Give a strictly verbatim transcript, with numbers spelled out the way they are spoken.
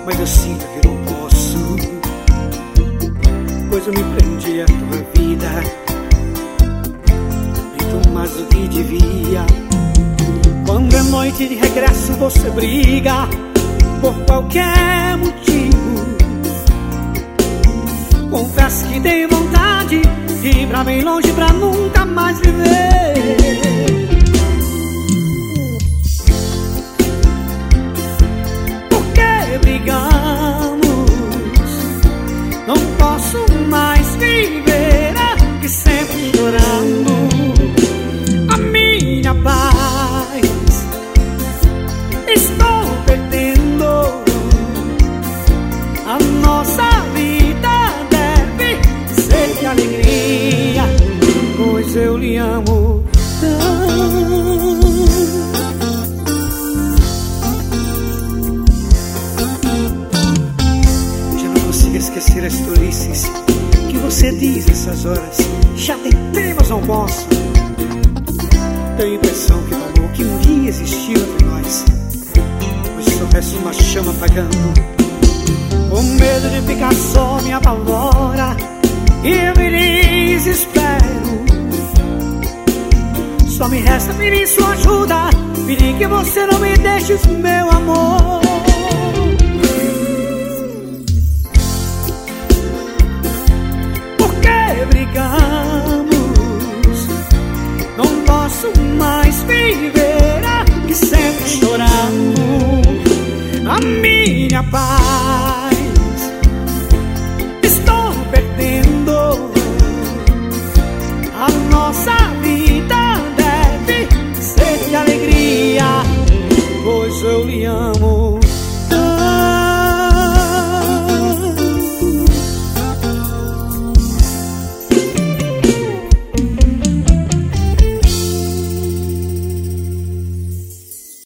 mas eu sinto que não posso, pois eu me prendi à tua vida muito mais do que devia. Quando é noite de regresso você briga por qualquer motivo. Confesso que tenho vontade de ir pra bem longe pra nunca mais viver. Por que brigamos? Não posso mais viver aqui sempre chorando. A minha paz estou perdendo. A nossa vida deve ser de alegria, pois eu lhe amo tanto. Já não consigo esquecer as tolices que você diz nessas horas. Já tentei, mas não posso. Tenho a impressão que o amor que um dia existiu entre nós hoje só resta uma chama apagando. O medo de ficar só me apavora e eu me desespero. Só me resta pedir sua ajuda, pedir que você não me deixe, meu amor. Por que brigamos? Não posso mais viver aqui sempre chorando. A minha paz estou perdendo. A nossa vida deve ser de alegria, pois eu lhe amo.